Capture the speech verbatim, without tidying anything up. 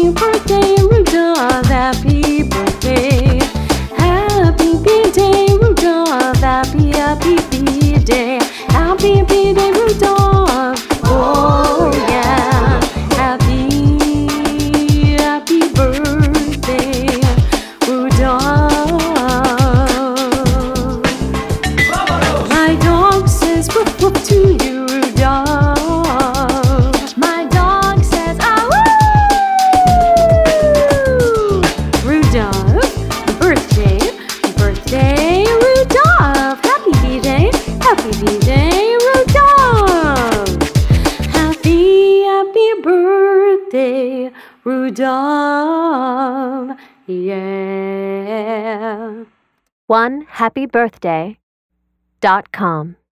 Happy birthday, Rudolph, happy birthday. Happy B-Day, Rudolph, happy, happy B-Day. Happy B-Day, Rudolph, oh yeah. Happy, happy birthday, Rudolph. My dog says woof woof to you, Rudolph. My dog says ah woo. Rudolph, birthday, birthday, Rudolph. Happy B-Day, happy B-Day, Rudolph. Happy, happy birthday, Rudolph. Yeah. one happy birthday dot com